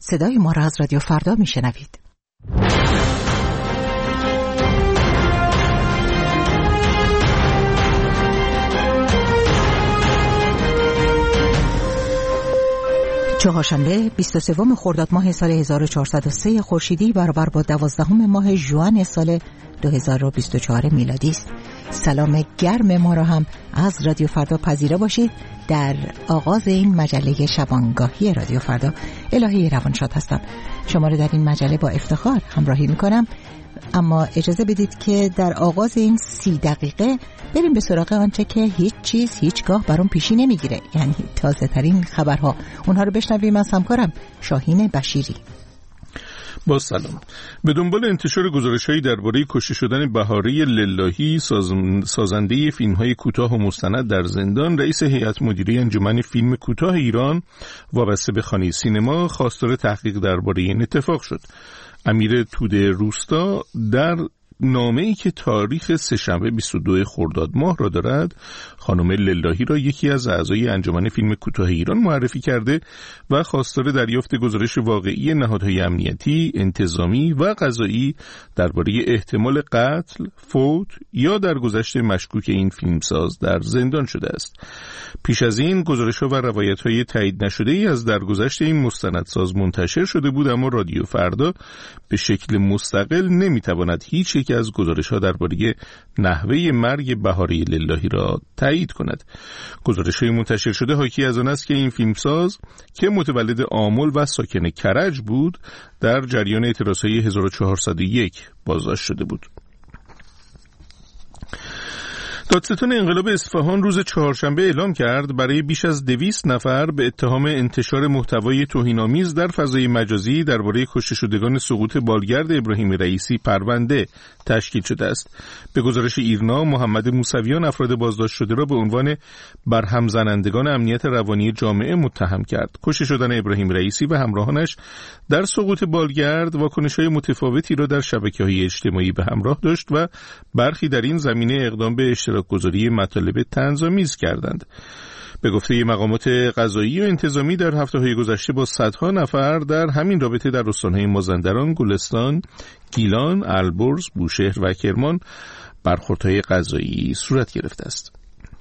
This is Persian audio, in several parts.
صدای ما را از رادیو فردا میشنوید. چهارشنبه 23 خرداد ماه سال 1403 خورشیدی برابر با 12 ماه ژوئن سال 2024 میلادی است. سلام گرم ما را هم از رادیو فردا پذیرا باشید. در آغاز این مجله شبانگاهی رادیو فردا الهی روانشاد هستم. شما را در این مجله با افتخار همراهی میکنم، اما اجازه بدید که در آغاز این 30 دقیقه بریم به سراغ آنچه که هیچ چیز هیچگاه برام پیشی نمیگیره، یعنی تازه ترین خبرها. اونها رو بشنویم از همکارم شاهین بشیری. با سلام. به دنبال انتشار گزارش‌هایی درباره کشته شدن بهاره للهی، سازنده فیلم‌های کوتاه و مستند در زندان، رئیس هیئت مدیره انجمن فیلم کوتاه ایران وابسته به خانه سینما خواستار تحقیق درباره این اتفاق شد. امیر توده روستا در نامه‌ای که تاریخ سه‌شنبه 22 خرداد ماه را دارد، خانم للهی را یکی از اعضای انجمن فیلم کوتاه ایران معرفی کرده و خواستار دریافت گزارش واقعی نهادهای امنیتی، انتظامی و قضایی درباره احتمال قتل، فوت یا درگذشت مشکوک این فیلمساز در زندان شده است. پیش از این گزارش‌ها و روایت‌های تایید نشده‌ای از درگذشت این مستندساز منتشر شده بود، اما رادیو فردا به شکل مستقل نمی‌تواند هیچ یک از گزارش‌ها درباره نحوه مرگ بهاره للهی را تایید کند. گزارش‌های منتشر شده حاکی از آن است که این فیلمساز که متولد آمل و ساکن کرج بود، در جریان اعتراض‌های 1401 بازداشت شده بود. دادستان انقلاب اصفهان روز چهارشنبه اعلام کرد برای بیش از 200 نفر به اتهام انتشار محتوای توهین‌آمیز در فضای مجازی درباره کشته شدگان سقوط بالگرد ابراهیم رئیسی پرونده تشکیل شده است. به گزارش ایرنا، محمد موسویان افراد بازداشت شده را به عنوان برهم زنندگان امنیت روانی جامعه متهم کرد. کشته شدن ابراهیم رئیسی و همراهانش در سقوط بالگرد واکنش‌های متفاوتی را در شبکه‌های اجتماعی به همراه داشت و برخی در این زمینه اقدام به گذاری مطالب طنزآمیز کردند. به گفته مقامات قضایی و انتظامی در هفته‌های گذشته با صدها نفر در همین رابطه در استان‌های مازندران، گلستان، گیلان، البرز، بوشهر و کرمان برخوردهای قضایی صورت گرفته است.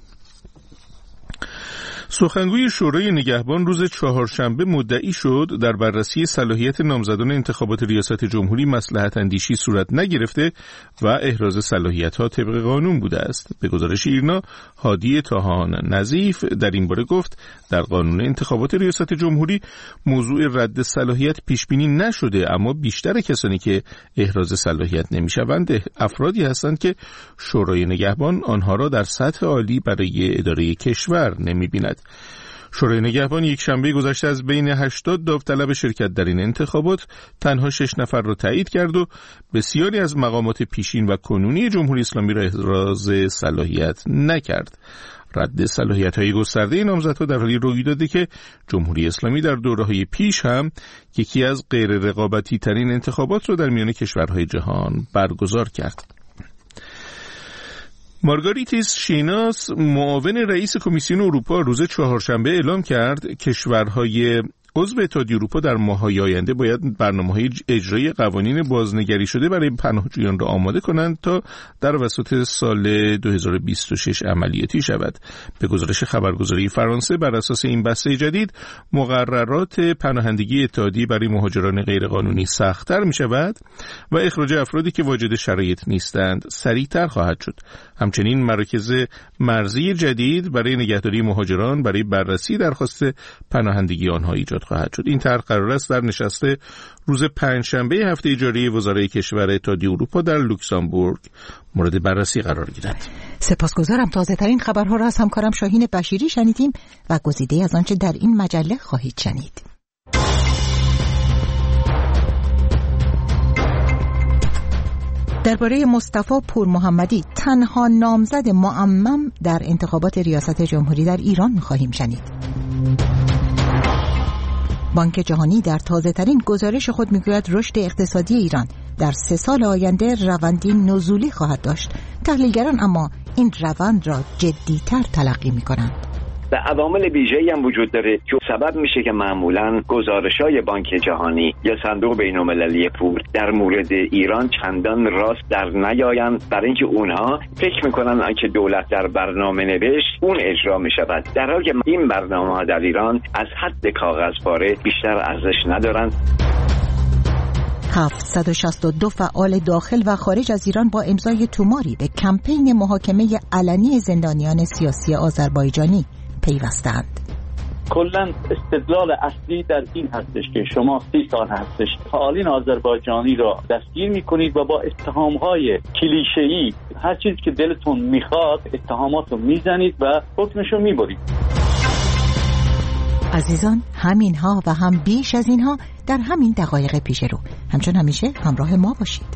سخنگوی شورای نگهبان روز چهارشنبه مدعی شد در بررسی صلاحیت نامزدان انتخابات ریاست جمهوری مصلحت اندیشی صورت نگرفته و احراز صلاحیت‌ها طبق قانون بوده است. به گزارش ایرنا، هادی طاهان نظیف در این باره گفت در قانون انتخابات ریاست جمهوری موضوع رد صلاحیت پیش بینی نشده، اما بیشتر کسانی که احراز صلاحیت نمی‌شوند افرادی هستند که شورای نگهبان آنها را در سطح عالی برای اداره کشور نمی‌بیند. شورای نگهبان یک شنبه گذشته از بین 80 داوطلب شرکت در این انتخابات تنها 6 نفر را تایید کرد و بسیاری از مقامات پیشین و کنونی جمهوری اسلامی را احراز صلاحیت نکرد. رد صلاحیت‌های گسترده نامزدها در حالی روی داده که جمهوری اسلامی در دوره‌های پیش هم یکی از غیر رقابتی ترین انتخابات را در میان کشورهای جهان برگزار کرد. مارگاریتیس شیناس، معاون رئیس کمیسیون اروپا، روز چهارشنبه اعلام کرد کشورهای عضو اتحادیه اروپا در ماه‌های آینده باید برنامه‌های اجرایی قوانین بازنگری شده برای پناهجویان را آماده کنند تا در وسط سال 2026 عملیاتی شود. به گزارش خبرگزاری فرانسه، بر اساس این بسته جدید مقررات پناهندگی اتحادیه برای مهاجران غیرقانونی سخت‌تر می‌شود و اخراج افرادی که واجد شرایط نیستند سریع‌تر خواهد شد. همچنین مراکز مرزی جدید برای نگهداری مهاجران برای بررسی درخواست پناهندگی آنها ایجاد خواهد شد. این طرح قرار است در نشست روز پنجشنبه هفته جاری وزرای کشور اتحادیه اروپا در لوکزامبورگ مورد بررسی قرار گیرد. سپاسگزارم. تازه ترین خبرها را از همکارم شاهین بشیری شنیدیم و گزیده از آنچه در این مجله خواهید شنید. درباره مصطفی پور محمدی، تنها نامزد معمم در انتخابات ریاست جمهوری در ایران خواهیم شنید. بانک جهانی در تازه‌ترین گزارش خود می‌گوید رشد اقتصادی ایران در 3 سال آینده روندی نزولی خواهد داشت. تحلیلگران اما این روند را جدی‌تر تلقی می‌کنند. و عوامل ویژه‌ای هم وجود داره که سبب میشه که معمولاً گزارش‌های بانک جهانی یا صندوق بین‌المللی پول در مورد ایران چندان راست در نیایند، برای اینکه اونها فکر میکنن که دولت در برنامه نوشت اون اجرا میشود، در حالی که این برنامه‌ها در ایران از حد کاغذپاره بیشتر ارزش ندارند. 762 فعال داخل و خارج از ایران با امضای توماری به کمپین محاکمه علنی زندانیان سیاسی آذربایجانی پیوستند. کلاً استدلال اصلی در این هستش که شما 30 سال هستش فعالین آذربایجانی را دستگیر میکنید و با اتهامهای کلیشه‌ای هر چیزی که دلتون میخواد اتهامات رو میزنید و حکمش رو میبرید. عزیزان، همینها و هم بیش از اینها در همین دقایق پیش رو. همچون همیشه همراه ما باشید.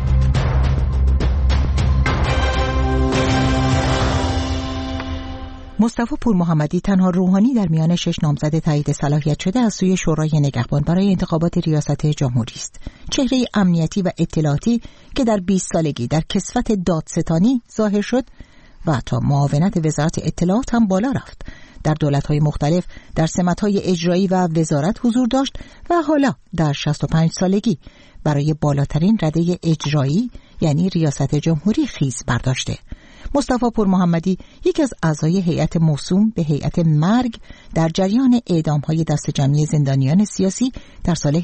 مصطفی پورمحمدی تنها روحانی در میان 6 نامزد تایید صلاحیت شده از سوی شورای نگهبان برای انتخابات ریاست جمهوری است. چهره امنیتی و اطلاعاتی که در 20 سالگی در کسوت دادستانی ظاهر شد و تا معاونت وزارت اطلاعات هم بالا رفت. در دولت‌های مختلف در سمت‌های اجرایی و وزارت حضور داشت و حالا در 65 سالگی برای بالاترین رده اجرایی یعنی ریاست جمهوری خیز برداشته. مصطفی پورمحمدی یکی از اعضای هیئت موسوم به هیئت مرگ در جریان اعدام‌های دست جمعی زندانیان سیاسی در سال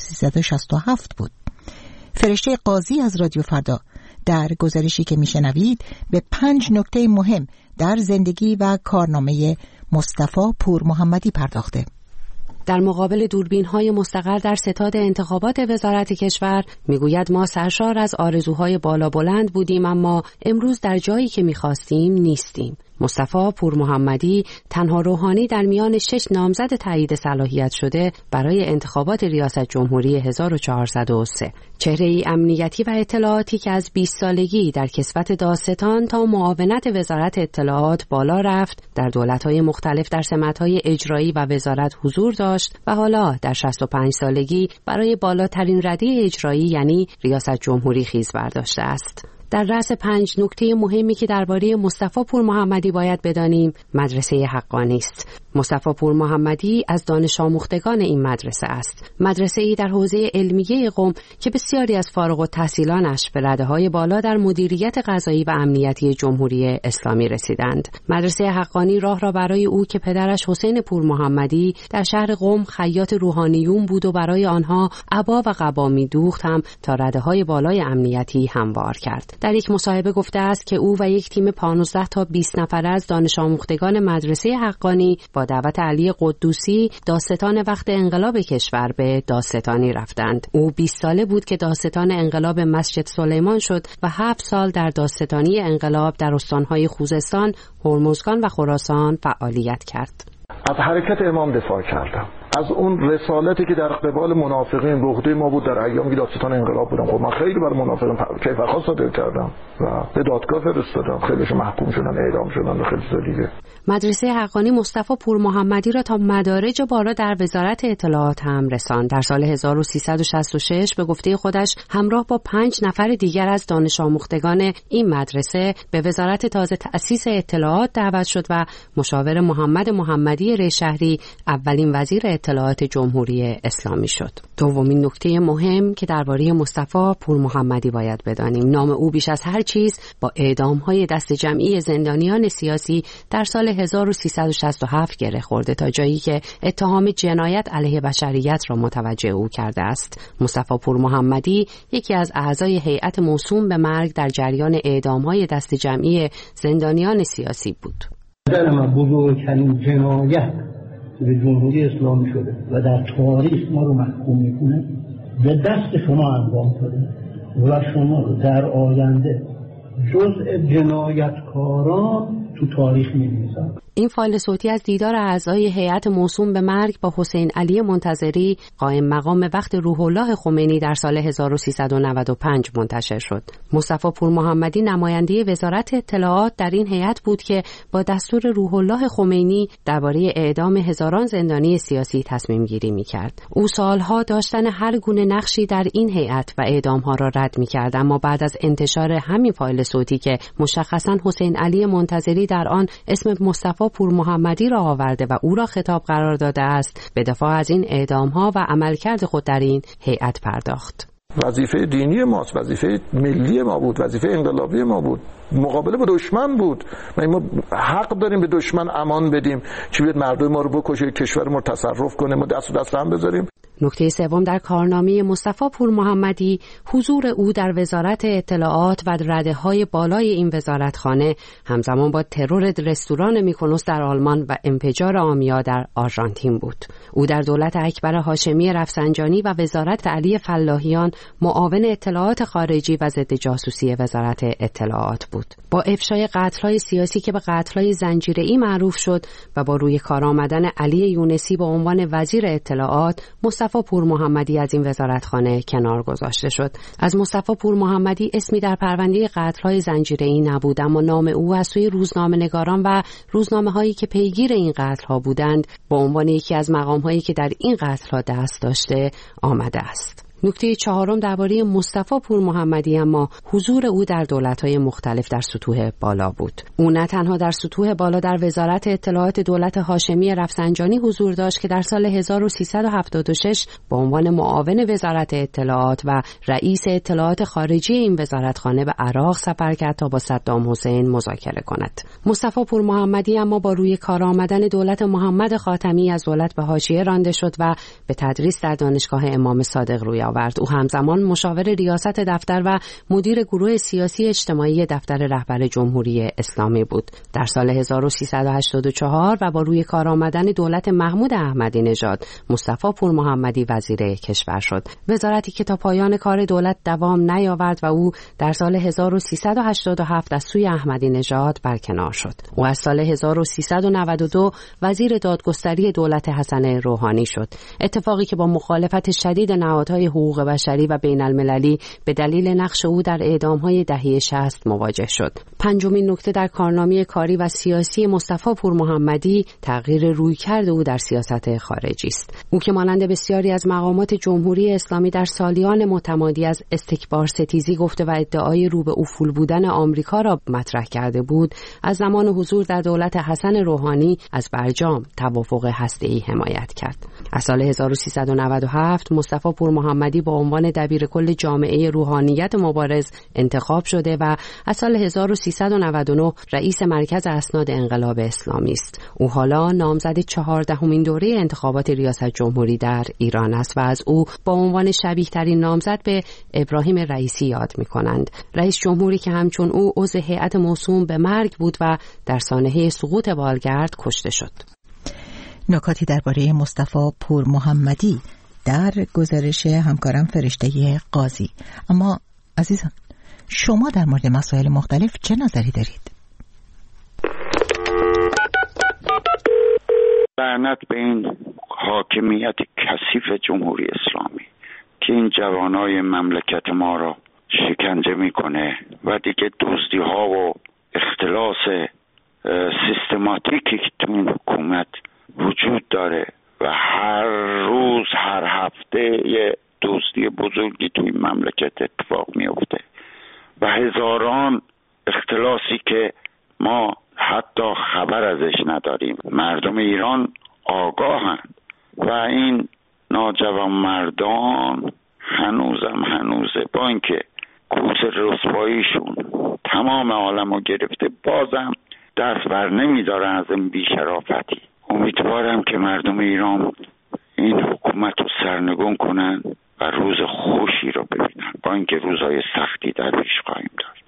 1367 بود. فرشته قاضی از رادیو فردا در گزارشی که میشنوید به 5 نکته مهم در زندگی و کارنامه مصطفی پورمحمدی پرداخته. در مقابل دوربین‌های مستقر در ستاد انتخابات وزارت کشور میگوید ما سرشار از آرزوهای بالا بلند بودیم اما امروز در جایی که می‌خواستیم نیستیم. مصطفی پورمحمدی تنها روحانی در میان 6 نامزد تایید صلاحیت شده برای انتخابات ریاست جمهوری 1403. چهره‌ای امنیتی و اطلاعاتی که از 20 سالگی در کسوت دادستان تا معاونت وزارت اطلاعات بالا رفت، در دولت‌های مختلف در سمت‌های اجرایی و وزارت حضور داشت و حالا در 65 سالگی برای بالاترین رده اجرایی یعنی ریاست جمهوری خیز برداشته است. در رأس 5 نکته مهمی که درباره مصطفی پورمحمدی باید بدانیم، مدرسه حقانی است. مصطفی پورمحمدی از دانش آموختگان این مدرسه است. مدرسه‌ای در حوزه علمیه قم که بسیاری از فارغ التحصیلانش به رده‌های بالا در مدیریت قضایی و امنیتی جمهوری اسلامی رسیدند. مدرسه حقانی راه را برای او که پدرش حسین پورمحمدی در شهر قم خیاط روحانیون بود و برای آنها عبا و قبا می‌دوخت هم تا رده‌های بالای امنیتی هموار کرد. در یک مصاحبه گفته است که او و یک تیم 15 تا 20 نفره از دانش آموختگان مدرسه حقانی با دعوت علی قدوسی داستان وقت انقلاب کشور به داستانی رفتند. او 20 ساله بود که داستان انقلاب مسجد سلیمان شد و 7 سال در داستانی انقلاب در استانهای خوزستان، هرمزگان و خراسان فعالیت کرد. از حرکت امام دفاع کردم، از اون رسالتی که در قبال منافقین به عهده ما بود در ایامی که داستان انقلاب بودم. خب من خیلی بر منافقین کیفرخواست صادر کردم و به دادگاه فرستادم، خیلیش محکوم شدن، اعدام شدن و خیلی دیگه. مدرسه حقانی مصطفی پورمحمدی را تا مدارج بالا در وزارت اطلاعات هم رساند. در سال 1366 به گفته خودش همراه با 5 نفر دیگر از دانش آموختگان این مدرسه به وزارت تازه تأسیس اطلاعات دعوت شد و مشاور محمد محمدی ریشهری اولین وزیر اطلاعات جمهوری اسلامی شد. دومین نکته مهم که درباره مصطفی پورمحمدی باید بدانیم، نام او بیش از هر چیز با اعدام‌های دست جمعی زندانیان سیاسی در سال 1367 گره خورده تا جایی که اتهام جنایت علیه بشریت را متوجه او کرده است. مصطفی پورمحمدی یکی از اعضای هیئت موسوم به مرگ در جریان اعدام‌های دست جمعی زندانیان سیاسی بود. در ما بزرگترین جنایت به جمهوری اسلامی شده و در تاریخ ما رو محکوم میکنه به دست شما انجام شده و شما رو در آینده جزء جنایتکاران تو تاریخ می‌نویسن. این فایل صوتی از دیدار اعضای هیئت موسوم به مرگ با حسین علی منتظری قائم مقام وقت روح الله خمینی در سال 1395 منتشر شد. مصطفی پورمحمدی نماینده وزارت اطلاعات در این هیئت بود که با دستور روح الله خمینی درباره اعدام هزاران زندانی سیاسی تصمیم گیری می‌کرد. او سالها داشتن هر گونه نقشی در این هیئت و اعدام‌ها را رد می‌کرد، اما بعد از انتشار همین فایل صوتی که مشخصاً حسین علی منتظری جمهوری در آن اسم مصطفی پور محمدی را آورده و او را خطاب قرار داده است، به دفاع از این اعدام‌ها و عملکرد خود در این هیئت پرداخت. وظیفه دینی ماست، وظیفه ملی ما بود، وظیفه انقلابی ما بود، مقابله با دشمن بود. ما حق داریم به دشمن امان بدیم، چی بیاد مردم ما رو بکشه، کشور ما تصرف کنه، ما دست هم بذاریم. نکته سوم در کارنامه مصطفی پور محمدی حضور او در وزارت اطلاعات و رده‌های بالای این وزارتخانه همزمان با ترور رستوران میکونوس در آلمان و انفجار آمیا در آرژانتین بود. او در دولت اکبر هاشمی رفسنجانی و وزارت علی فلاحیان معاون اطلاعات خارجی و ضد جاسوسی وزارت اطلاعات بود. با افشای قتل‌های سیاسی که به قتل‌های زنجیره‌ای معروف شد و با روی کار آمدن علی یونسی به عنوان وزیر اطلاعات، مصطفی پور محمدی از این وزارتخانه کنار گذاشته شد. از مصطفی پور محمدی اسمی در پرونده قتل‌های زنجیره‌ای نبود، اما نام او از سوی روزنامه‌نگاران و روزنامه‌هایی که پیگیر این قتل‌ها بودند به عنوان یکی از مقام‌هایی که در این قتل‌ها دست داشته آمده است. نکته چهارم درباره مصطفی پور محمدی اما حضور او در دولت‌های مختلف در سطوح بالا بود. او نه تنها در سطوح بالا در وزارت اطلاعات دولت هاشمی رفسنجانی حضور داشت که در سال 1376 به عنوان معاون وزارت اطلاعات و رئیس اطلاعات خارجی این وزارتخانه به عراق سفر کرد تا با صدام حسین مذاکره کند. مصطفی پور محمدی اما با روی کار آمدن دولت محمد خاتمی از دولت به حاشیه رانده شد و به تدریس در دانشگاه امام صادق روی آورد. او همزمان مشاور ریاست دفتر و مدیر گروه سیاسی اجتماعی دفتر رهبر جمهوری اسلامی بود. در سال 1384 و با روی کار آمدن دولت محمود احمدی نژاد، مصطفی پور محمدی وزیر کشور شد. وزارتی که تا پایان کار دولت دوام نیاورد و او در سال 1387 از سوی احمدی نژاد برکنار شد. او از سال 1392 وزیر دادگستری دولت حسن روحانی شد. اتفاقی که با مخالفت شدید نهادهای حقوق بشری و بین المللی به دلیل نقش او در اعدام‌های دهه 60 مواجه شد. پنجمین نکته در کارنامه کاری و سیاسی مصطفی پور محمدی تغییر رویکرد او در سیاست خارجی است. او که مانند بسیاری از مقامات جمهوری اسلامی در سالیان متمادی از استکبار ستیزی گفته و ادعای رو به افول بودن آمریکا را مطرح کرده بود، از زمان حضور در دولت حسن روحانی از برجام توافق هسته‌ای حمایت کرد. از سال 1397 مصطفی پور محمدی با عنوان دبیرکل جامعه روحانیت مبارز انتخاب شده و از سال 1399 رئیس مرکز اسناد انقلاب اسلامی است. او حالا نامزد 14مین دوره انتخابات ریاست جمهوری در ایران است و از او با عنوان شبیه ترین نامزد به ابراهیم رئیسی یاد می کنند. رئیس جمهوری که همچون او عضو هیئت موسوم به مرگ بود و در سانحه سقوط بالگرد کشته شد. نکاتی درباره مصطفی پور محمدی در گزارش همکارم فرشته قاضی. اما عزیزان، شما در مورد مسائل مختلف چه نظری دارید؟ لعنت به این حاکمیت کثیف جمهوری اسلامی که این جوانای مملکت ما را شکنجه میکنه و دیگه دزدی ها و اختلاس سیستماتیکی که تو این حکومت وجود داره و هر روز هر هفته یه دزدی بزرگی تو این مملکت اتفاق میفته و هزاران اختلاسی که ما حتی خبر ازش نداریم. مردم ایران آگاهند و این ناجوان مردان هنوزه با اینکه کوس رسواییشون تمام عالمو گرفته بازم دست بر نمیدارن از این بیشرافتی. امیدوارم که مردم ایران این حکومت رو سرنگون کنن و روز خوشی رو ببینن با اینکه روزهای سختی در پیش خواهیم داشت.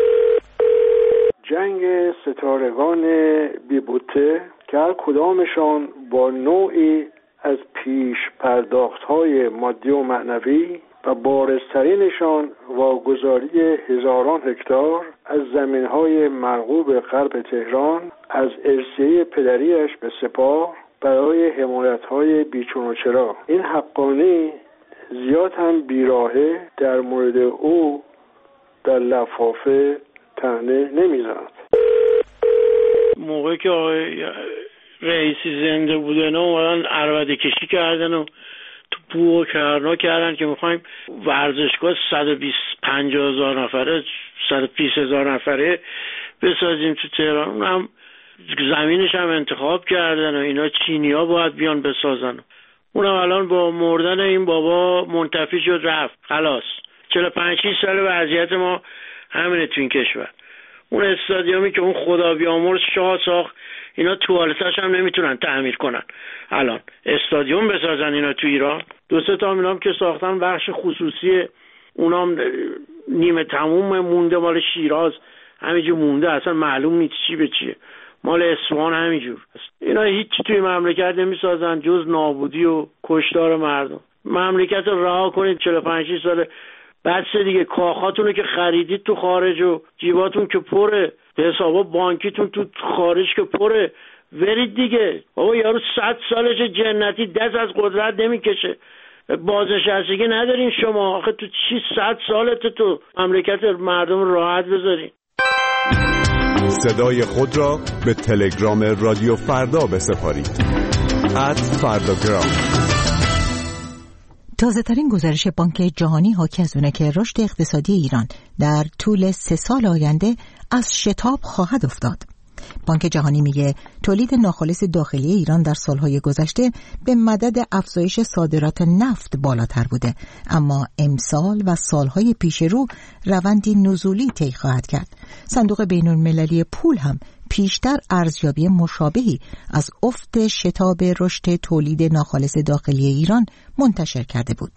جنگ ستارگان بیبوته که هر کدامشان با نوعی از پیش پرداخت‌های مادی و معنوی و بارزترینشان واگذاری هزاران هکتار از زمین‌های مرغوب غرب تهران از ارثیه پدریش به سپاه برای حمایت‌های بیچون و چرا. این حقانی زیاد هم بیراهه در مورد او در لفافه طعنه نمیزند. موقعی که آقای رئیسی زنده بودن اومدن عربده کشی کردن و تو بو و کرنا کردن که میخوایم ورزشگاه 150,000 نفره 120,000 نفره بسازیم تو تهران. اونم زمینش هم انتخاب کردن و اینا، چینی‌ها باید بیان بسازن. اونم الان با مردن این بابا منتفی شد، رفت، خلاص. 45-6 سال وضعیت ما همینه تو این کشور. اون استادیومی که اون خدا بیامرز شاه ساخت، اینا توالتاش هم نمیتونن تعمیر کنن. الان استادیوم بسازن اینا تو ایران، 2-3 تا هم که ساختن بخش خصوصی، اونام نیمه تموم مونده، مال شیراز همینجور مونده، اصلا معلوم نیست چی به چیه. مال اصفهان همینجور. اینا هیچی توی مملکت نمیسازن جز نابودی و کشتار مردم. مملکت رو رها کنید 45-6 ساله، بس دیگه. کاخاتونو که خریدید تو خارج و جیباتون که پره، حسابا بانکیتون تو خارج که پره، برید دیگه. بابا یارو 100 سالشه جنتی، دست از قدرت نمیکشه. بازنشستگی ندارین شما آخه، تو چی 100 سالته تو مملکت مردم راحت بذارین؟ صدای خود را به تلگرام رادیو فردا بسپارید. @فرداگرام. تازه ترین گزارش بانک جهانی حاکی از اونه که رشد اقتصادی ایران در طول 3 سال آینده از شتاب خواهد افتاد. بانک جهانی میگه تولید ناخالص داخلی ایران در سالهای گذشته به مدد افزایش صادرات نفت بالاتر بوده، اما امسال و سالهای پیش رو روندی نزولی طی خواهد کرد. صندوق بین‌المللی پول هم پیشتر ارزیابی مشابهی از افت شتاب رشد تولید ناخالص داخلی ایران منتشر کرده بود.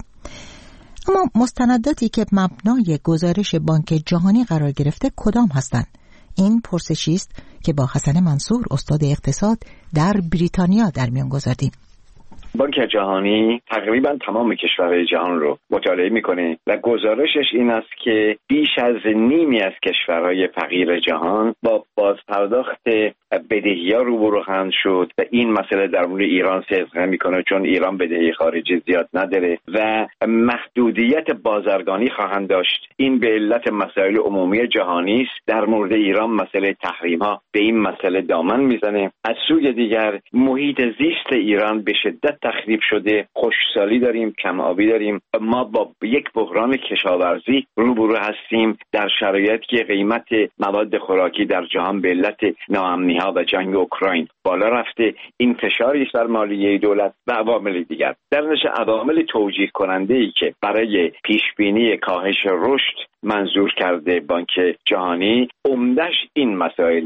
اما مستنداتی که مبنای گزارش بانک جهانی قرار گرفته کدام هستند؟ این پرسشی است که با حسن منصور استاد اقتصاد در بریتانیا در میان گذاشتیم. بانک جهانی تقریبا تمام کشورهای جهان رو مطالعه میکنه و گزارشش این است که بیش از نیمی از کشورهای فقیر جهان با بازپرداخت بدهی‌ها روبرو خواهند شد و این مسئله در مورد ایران صدق میکنه، چون ایران بدهی خارجی زیاد نداره و محدودیت بازرگانی خواهند داشت. این به علت مسائل عمومی جهانی است. در مورد ایران مسئله تحریم‌ها به این مسئله دامن میزنه. از سوی دیگر محیط زیست ایران به شدت تخریب شده، خشکسالی داریم، کم آبی داریم. ما با یک بحران کشاورزی روبرو هستیم در شرایطی که قیمت مواد خوراکی در جهان به علت ناامنی‌ها و جنگ اوکراین بالا رفته. این فشاری است بر مالیه دولت و عوامل دیگر. در نتیجه عوامل توجیه کننده‌ای که برای پیشبینی کاهش رشد منظور کرده بانک جهانی، عمدش این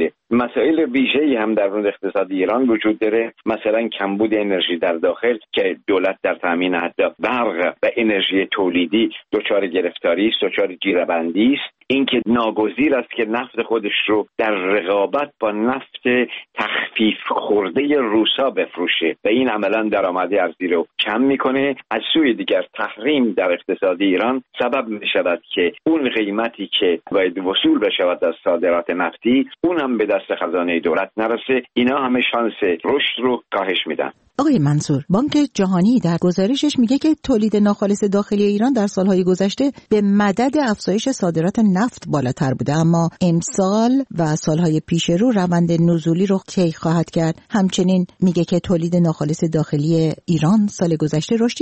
مسائل ویژه‌ای هم در مورد اقتصاد ایران وجود داره. مثلا کمبود انرژی در داخل که دولت در تامین حتی برق و انرژی تولیدی دچار گرفتاری است، دچار جیره‌بندی است. اینکه ناگزیر است که نفت خودش رو در رقابت با نفت تخفیف خورده روسا بفروشه و این عملا درآمد ارزی رو کم میکنه. از سوی دیگر تحریم در اقتصاد ایران سبب میشود که اون قیمتی که باید وصول بشود از صادرات نفتی اون هم به دست خزانه دولت نرسه. اینا همه شانس رشد رو کاهش میدن. آقای منصور، بانک جهانی در گزارشش میگه که تولید ناخالص داخلی ایران در سالهای گذشته به مدد افزایش صادرات نفت بالاتر بوده، اما امسال و سالهای پیش رو روند نزولی رو طی خواهد کرد. همچنین میگه که تولید ناخالص داخلی ایران سال گذشته رشدی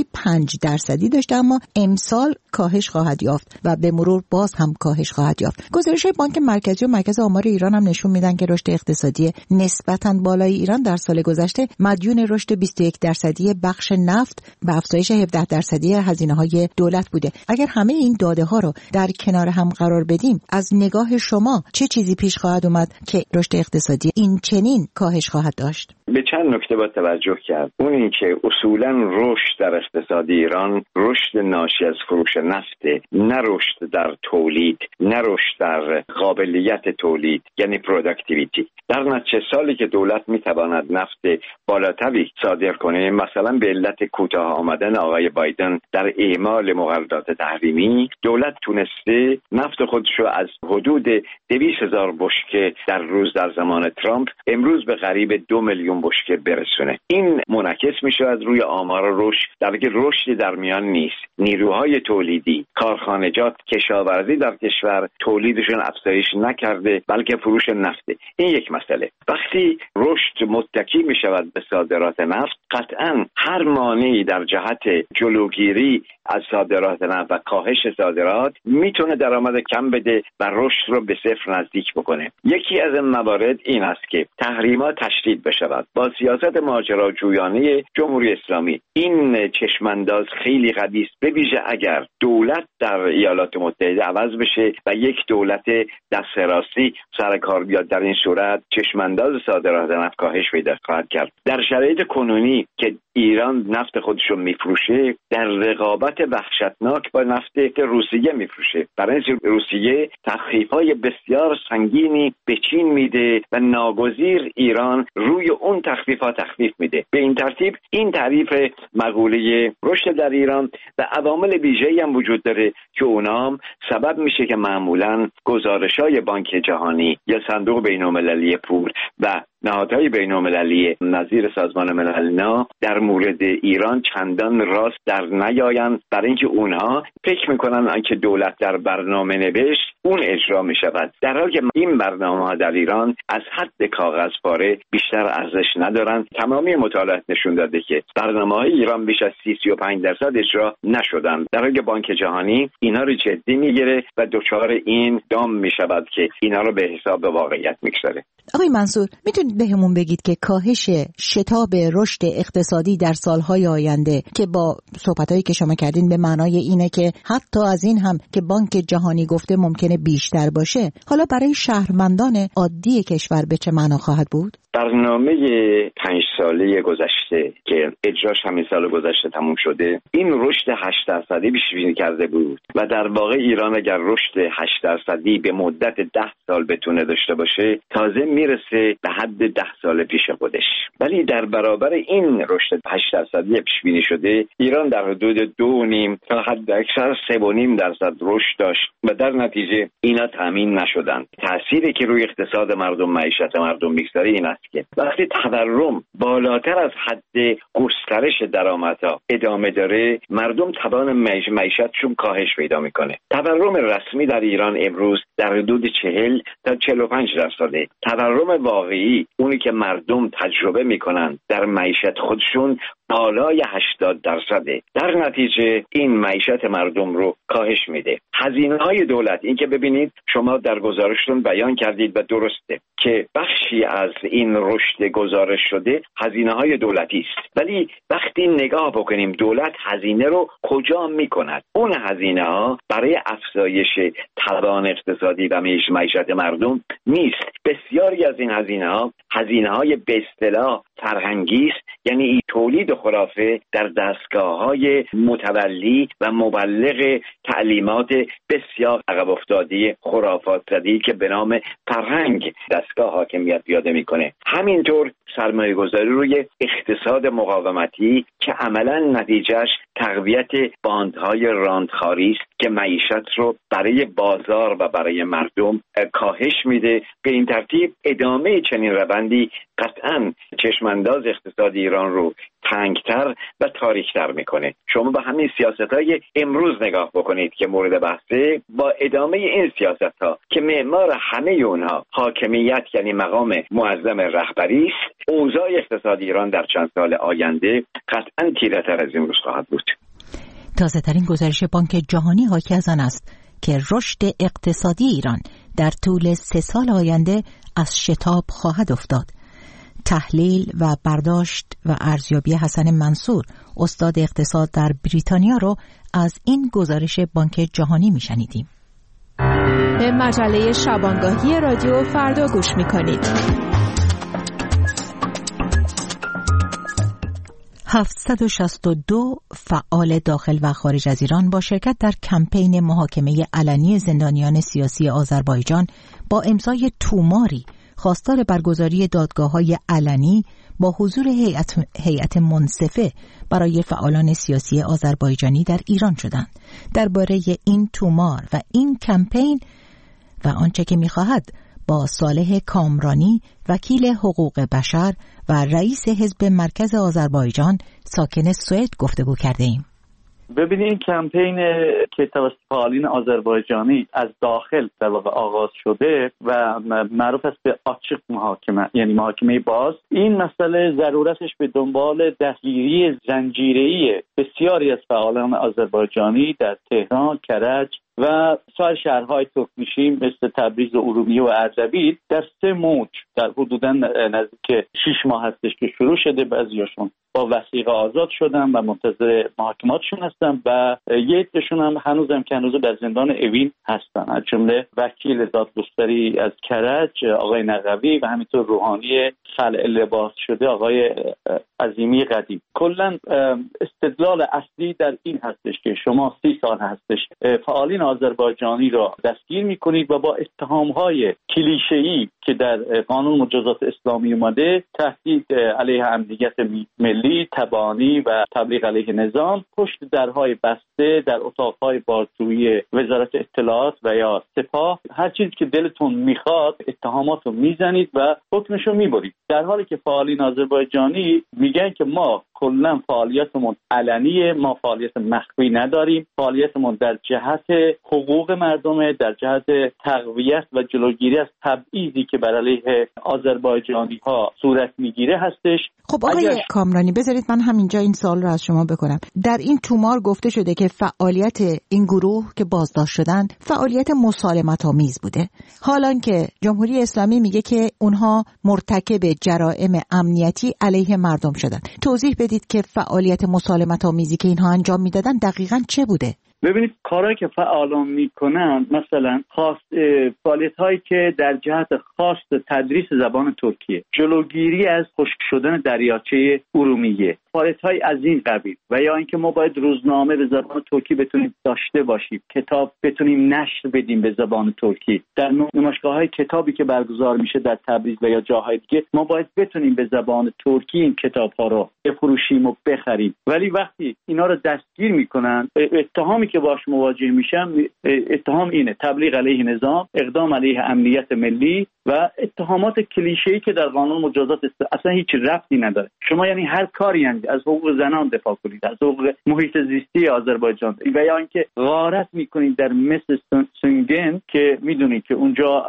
5% داشته، اما امسال کاهش خواهد یافت و به مرور باز هم کاهش خواهد یافت. گزارش بانک مرکزی و مرکز آمار ایران هم نشون میدن که رشد اقتصادی نسبتاً بالای ایران در سال گذشته مدیون رشد 21% بخش نفت و افزایش 17% هزینه‌های دولت بوده. اگر همه این داده‌ها رو در کنار هم قرار بدیم، از نگاه شما چه چیزی پیش خواهد اومد که رشد اقتصادی این چنین کاهش خواهد داشت؟ به چند نکته با توجه کرد. اون این که اصولاً رشد در اقتصاد ایران رشد ناشی از فروش نفت، نه رشد در تولید، نه رشد در قابلیت تولید، یعنی پروداکتیویتی. در نتیجه سالی که دولت میتواند نفت بالاتری صادر کنه، مثلا به علت کوتاه آمدن آقای بایدن در اعمال مقررات تحریمی، دولت تونسته نفت خودش رو از حدود 200,000 بشکه در روز در زمان ترامپ امروز به قریب 2 میلیون بشکه برسونه. این منعکس میشه از روی آمار رشد. در واقع رشد در میان نیست. نیروهای تولید تولیدی، کارخانجات، کشاورزی در کشور تولیدشون افزایش نکرده بلکه فروش نفته. این یک مسئله. وقتی رشد متکی می شود به صادرات نفت، قطعاً هر مانعی در جهت جلوگیری از صادرات نفت و کاهش صادرات میتونه درآمد کم بده و رشد رو به صفر نزدیک بکنه. یکی از این موارد این است که تحریمات تشدید بشود. با سیاست ماجراجویانه جمهوری اسلامی این چشمانداز خیلی قوی است، به ویژه اگر دولت در ایالات متحده عوض بشه و یک دولت دست راستی سر کار بیاد، در این صورت چشمانداز صادرات نفت کاهش پیدا خواهد کرد. در شرایط کنونی که ایران نفت خودش رو میفروشه، در رقابت وحشتناک با نفت روسیه میفروشه. برای روسیه تخفیف‌های بسیار سنگینی به چین میده و ناگزیر ایران روی اون تخفیفات تخفیف میده. به این ترتیب این تعریف مقوله رشد در ایران و عوامل ویژه‌ای هم وجود داره که اونام سبب میشه که معمولاً گزارش‌های بانک جهانی یا صندوق بین‌المللی پول و نهادهای بین‌المللی نظیر سازمان ملل در مورد ایران چندان راست در نیایند، برای اینکه اونها فکر میکنن که دولت در برنامه نوشت اون اجرا میشود، در حالی که این برنامه‌ها در ایران از حد کاغذ پاره بیشتر ارزش ندارن. تمامی مطالعات نشون داده که برنامه‌های ایران بیش از 30-35% اجرا نشدن، در حالی که بانک جهانی اینا رو جدی میگیره و دچار این دام میشود که اینا رو به حساب واقعیت میگذاره. آقای منصور، میتونید بهمون بگید که کاهش شتاب رشد اقتصادی در سالهای آینده که با صحبتایی که شما کردین به معنای اینه که حتی از این هم که بانک جهانی گفته ممکنه بیشتر باشه، حالا برای شهروندان عادی کشور به چه معنا خواهد بود؟ برنامه 5 ساله گذشته که اجراش همین سال گذشته تموم شده، این رشد 8% پیش بینی کرده بود و در واقع ایران اگر رشد 8% به مدت 10 سال بتونه داشته باشه، تازه میرسه به حد 10 سال پیش خودش. ولی در برابر این رشد 8% پیش بینی شده، ایران در حدود 2.5 تا حد اکثر 3.5% رشد داشت و در نتیجه اینا تامین نشدن. تأثیری که روی اقتصاد مردم، معیشت مردم میگذاره این است که وقتی تورم بالاتر از حد گسترش درآمدها ادامه داره، مردم توان معیشتشون کاهش پیدا میکنه. تورم رسمی در ایران امروز در حدود 40 تا 45%. تورم واقعی، اونی که مردم تجربه میکنن در معیشت خودشون، بالای 80%. در نتیجه این معیشت مردم رو کاهش میده. هزینه‌های دولت، این که ببینید شما در گزارشتون بیان کردید و درسته که بخشی از این رشد گزارش شده هزینه‌های دولتی است، ولی وقتی نگاه بکنیم دولت هزینه رو کجا میکند، اون هزینه‌ها برای افزایش توان اقتصادی و معیشت مردم نیست. بسیاری از این هزینه‌های به اصطلاح فرهنگی است، یعنی تولید خرافه در دستگاه‌های متولی و مبلغ تعلیمات بسیار عقب افتاده خرافات زدی که به نام فرهنگ دستگاه حاکمیت پیاده میکنه. همینطور سرمایه گذاری روی اقتصاد مقاومتی که عملا نتیجهش تقویت باندهای راندخاری است که معیشت رو برای بازار و برای مردم کاهش میده. به این ترتیب ادامه چنین روندی قطعاً چشمانداز اقتصاد ایران رو تنگتر و تاریکتر میکنه. شما به همین سیاست‌های امروز نگاه بکنید که مورد بحثه، با ادامه این سیاست‌ها که معمار همه اونها حاکمیت یعنی مقام معظم رهبری است، اوضاع اقتصادی ایران در چند سال آینده قطعاً تیره‌تر از امروز خواهد بود. تازه‌ترین گزارش بانک جهانی حاکی از آن است که رشد اقتصادی ایران در طول 3 سال آینده از شتاب خواهد افتاد. تحلیل و برداشت و ارزیابی حسن منصور، استاد اقتصاد در بریتانیا رو از این گزارش بانک جهانی میشنیدیم. به مجله شبانگاهی رادیو فردا گوش میکنید. 762 فعال داخل و خارج از ایران با شرکت در کمپین محاکمه علنی زندانیان سیاسی آذربایجان با امضای توماری خواستار برگزاری دادگاه‌های علنی با حضور هیئت منصفه برای فعالان سیاسی آذربایجانی در ایران شدند. درباره این تومار و این کمپین و آنچه که می‌خواهد با صالح کامرانی، وکیل حقوق بشر و رئیس حزب مرکز آذربایجان ساکن سوئد گفتگو کرده ایم. ببینید این کمپین که توسط فعالین آذربایجانی از داخل در واقع آغاز شده و معروف است به آچق محاکمه، یعنی محاکمه باز، این مسئله ضرورتش به دنبال دستگیری زنجیره‌ای بسیاری از فعالان آذربایجانی در تهران، کرج و سایر شهرهای ترکمنشی مثل تبریز و ارومیه و اردبیل در 3 موج در حدوداً نزدیک 6 ماه هستش که شروع شده. بعضیاشون با وثیقه آزاد شدن و منتظر محاکماتشون هستن و یک عدهشون هم هنوزم که هنوز در زندان اوین هستن، از جمله وکیل دادگستری از کرج آقای نقوی و همینطور روحانی خلع لباس شده آقای عظیمی قدیم. کلا استدلال اصلی در این هستش که شما 30 سال هستش فعالین آذربایجانی را دستگیر میکنید و با اتهامهای کلیشه‌ای که در قانون مجازات اسلامی اومده، تهدید علیه امنیت ملی، تبانی و تبلیغ علیه نظام، پشت درهای بسته در اتاقهای بازجویی وزارت اطلاعات و یا سپاه، هر چیزی که دلتون میخواد اتهامات رو میزنید و حکمش رو میبرید، در حالی که فعالین آذربایجانی میگن که ما کلا فعالیتمون علنیه، ما فعالیت مخفی نداریم، فعالیتمون در جهت حقوق مردمه، در جهت تقویت و جلوگیری از تبعیضی که بر علیه آذربایجانی ها صورت میگیره هستش. خب آقای کامرانی، بذارید من همینجا این سوال رو از شما بکنم. در این تومار گفته شده که فعالیت این گروه که بازداشت شدن فعالیت مسالمت‌آمیز بوده، حالان که جمهوری اسلامی میگه که اونها مرتکب جرائم امنیتی علیه مردم شدن. توضیح بدید که فعالیت مسالمت‌آمیزی که اینها انجام میدادن دقیقاً چه بوده؟ ببینید کارهایی که فعالان میکنن، مثلا فعالیت‌هایی که در جهت خاص تدریس زبان ترکیه، جلوگیری از خشک شدن دریاچه ارومیه، فعالیت‌های از این قبیل، و یا اینکه ما باید روزنامه به زبان ترکی بتونیم داشته باشیم، کتاب بتونیم نشر بدیم به زبان ترکی، در نمایشگاه‌های کتابی که برگزار میشه در تبریز و یا جاهای دیگه ما باید بتونیم به زبان ترکی این کتاب‌ها رو بفروشیم و بخریم. ولی وقتی اینا رو دستگیر میکنن، اتهامی که باش مواجه میشم اتهام اینه: تبلیغ علیه نظام، اقدام علیه امنیت ملی و اتهامات کلیشه‌ای که در قانون مجازات اصلا هیچ ربطی نداره. شما یعنی هر کاری از حقوق زنان دفاع کنید، از حقوق محیط زیستی آذربایجان، و یا اینکه غارت میکنید در مثل سنگن که میدونید که اونجا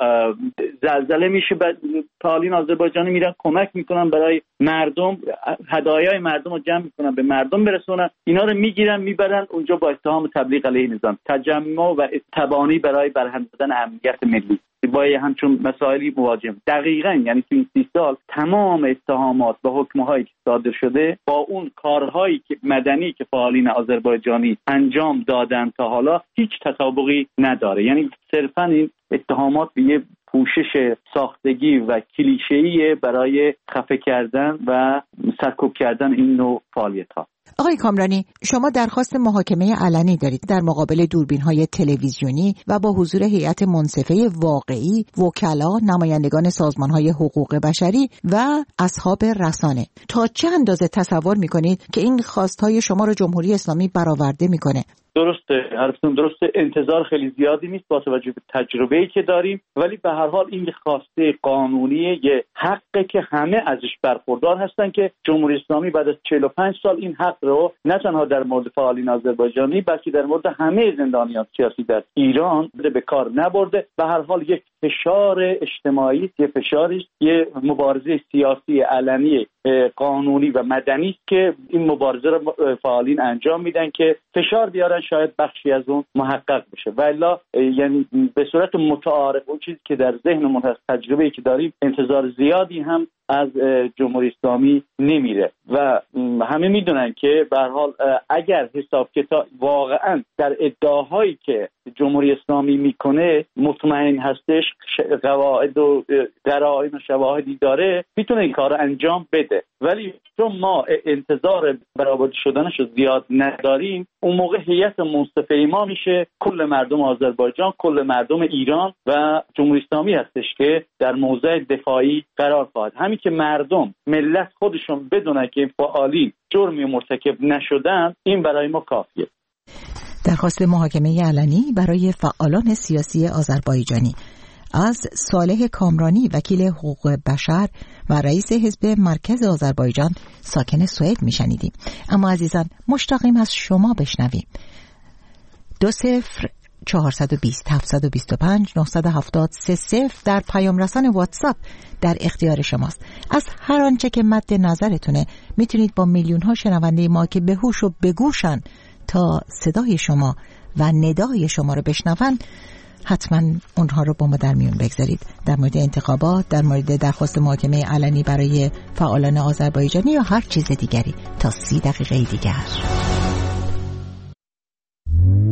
زلزله میشه، بعد فعالین آذربایجانی میرن کمک میکنن برای مردم، هدایای مردم رو جمع میکنن به مردم برسونن، اینا رو میگیرن میبرن اونجا با اتهام تبلیغ علیه نظام، تجمع و تبانی برای برهم زدن امنیت ملی. با همچون مسائلی مواجهیم. دقیقاً یعنی تو این 30 سال تمام اتهامات و حکم‌هایی که صادر شده با اون کارهایی که مدنی که فعالین آذربایجانی انجام دادن تا حالا هیچ تطابقی نداره. یعنی صرفاً این اتهامات به یه پوشش ساختگی و کلیشه‌ای برای خفه کردن و سرکوب کردن این نوع فعالیت‌ها. آقای کامرانی، شما درخواست محاکمه علنی دارید در مقابل دوربین‌های تلویزیونی و با حضور هیئت منصفه واقعی، وکلا، نمایندگان سازمان‌های حقوق بشری و اصحاب رسانه. تا چه اندازه تصور می‌کنید که این خواست‌های شما رو جمهوری اسلامی برآورده می‌کنه؟ درسته، حرفتون درسته. انتظار خیلی زیادی نیست با توجه به تجربه‌ای که داریم، ولی به هر حال این خواسته قانونیه، یه حقه که همه ازش برخوردار هستن که جمهوری اسلامی بعد از 45 سال این حق رو نه تنها در مورد فعالین آذربایجانی بلکه در مورد همه زندانیان سیاسی در ایران به کار نبرده. به هر حال یک فشار اجتماعی، یه فشاری، یه مبارزه سیاسی علنی قانونی و مدنی است که این مبارزه رو فعالین انجام میدن که فشار بیارن شاید بخشی از اون محقق بشه. والا یعنی به صورت متعارف اون چیزی که در ذهنمون هست، تجربه‌ای که داریم، انتظار زیادی هم از جمهوری اسلامی نمیره و همه میدونن که به هر حال اگر حساب کتاب واقعا در ادعاهایی که جمهوری اسلامی میکنه مطمئن هستش، قواعد و قرائن و شواهدی داره، میتونه این کار انجام بده. ولی چون ما انتظار برآورده شدنش رو زیاد نداریم، اون موقع هیئت منصفه ما میشه کل مردم آذربایجان، کل مردم ایران و جمهوری اسلامی هستش که در موضع دفاعی قرار خواهد. همین که مردم، ملت خودشون بدونن که این فعالین جرمی مرتکب نشدن، این برای ما کافیه. درخواست محاکمه علنی برای فعالان سیاسی آذربایجانی. از صالح کامرانی وکیل حقوق بشر و رئیس حزب مرکز آذربایجان ساکن سوئد میشنیدیم. اما عزیزان مشتاقیم از شما بشنویم. 20-725-970-30 در پیام رسان واتساپ در اختیار شماست. از هر آنچه که مد نظرتونه میتونید با میلیون ها شنونده ما که به هوش و به گوشن تا صدای شما و ندای شما رو بشنون حتما اونها رو با ما در میون بگذارید. در مورد انتخابات، در مورد درخواست محاکمه علنی برای فعالان آذربایجانی یا هر چیز دیگری. تا 30 دقیقه دیگر.